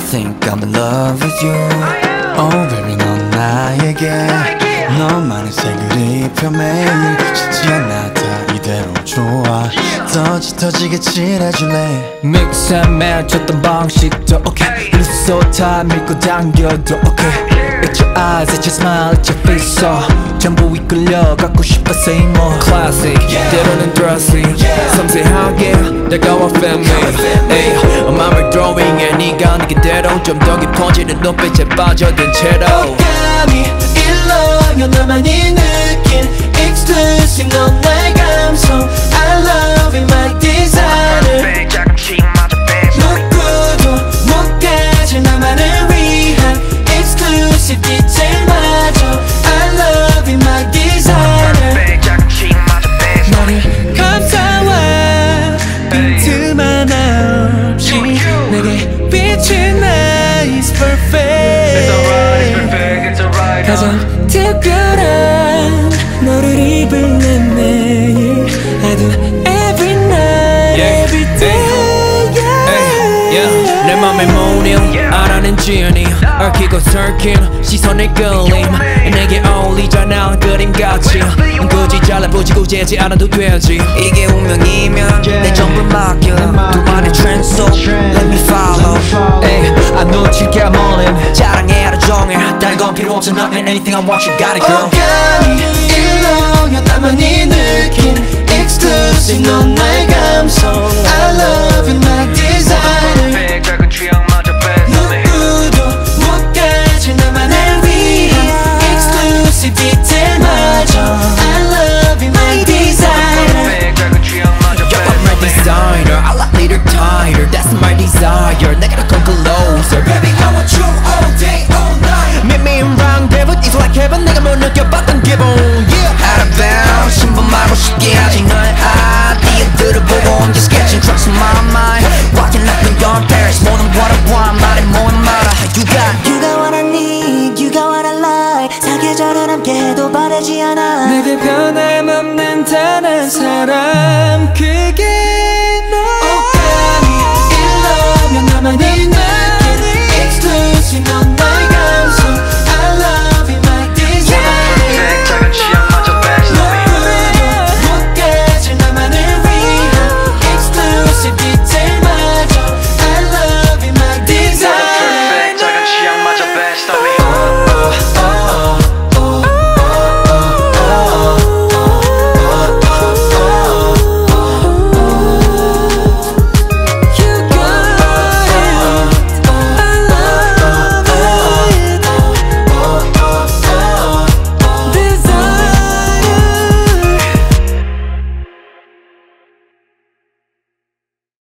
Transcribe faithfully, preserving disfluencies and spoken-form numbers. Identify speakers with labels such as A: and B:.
A: think I'm in love with you. Oh baby 넌 나에게 너만의 색을 입혀 매일 쉽지 않아 다 이대로 좋아 더 짙어지게 칠해줄래
B: Mix and match 쳤던 방식도 okay 눈소 다 밀고 당겨도 okay It's your eyes, it's your smile, it's your face so 전부 이끌려 갖고 싶어 say more Classic, yeah. 때로는 dressy yeah. 섬세하게 다가와 family ay, 마음을 drawing해 네가 느끼대로 좀 더 깊어지는 눈빛에 빠져든 채로
C: 어감이 일러요 너만이 느낀 Exclusive 넌 나의 감성 I love it my designer 누구도 못 가질 나만을 위한 Exclusive 디테일마저 I love it my designer 너를 감싸와 빈틈만 없이 내게 비친 nice perfect 가장 특별한 너를 입을 내 매일 I do every night
B: yeah.
C: every day yeah.
B: Hey, yeah. 내 맘에 모닝 알아낸 지연이 얽히고 설킨 시선의 끌림 내게 어울리잖아 그림같이 굳이 잘라보지고 재지 않아도 되지
A: 이게 운명이면 내 전부 맡겨 두만의 트렌드 속 Let me follow
B: Ay, 안 놓칠게 I'm all in
A: 자랑해 하루 종일 다른 건 필요 없어 Nothing anything I want you got it girl
C: 어감이 일러요 나만이 느낀 Exclusive 넌 나의 감성 I love it my designer 누구도 못 가질 나만을 위한 Exclusive 디테일마저 I love it my designer
B: Yo, I'm my designer I like leader tighter That's my desire 내가 come closer
C: Baby I want you all day all night
B: Meet me in round heaven It's like heaven 내가 못 느껴봤던 기분 Yeah
A: Out of bounds 신분 말고 쉽게 하지 너의 아이디어들을 보고 I'm just catching drugs in my mind Walking like New York, Paris More than what I want 말해 뭐해 말아 You got
C: You got what I need You got what I like 사계절을 함께해도 바래지 않아
B: 내게 변함없는 단 한 사람